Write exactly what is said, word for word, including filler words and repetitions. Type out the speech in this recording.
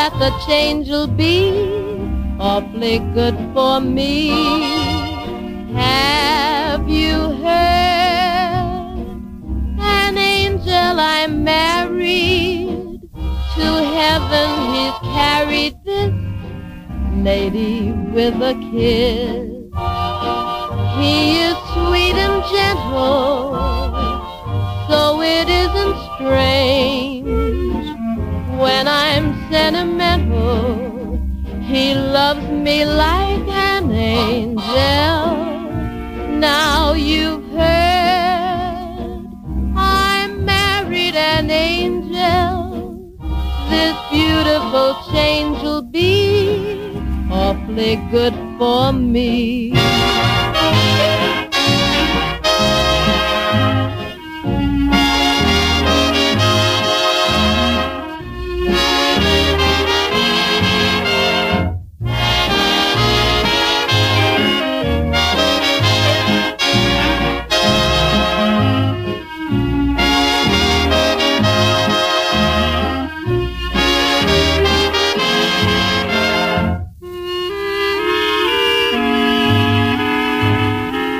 that the change will be awfully good for me. Have you heard? An angel I married, to heaven he's carried this lady with a kiss. He is sweet and gentle, so it isn't strange when I'm sentimental. He loves me like an angel. Now you've heard I married an angel. This beautiful change will be awfully good for me.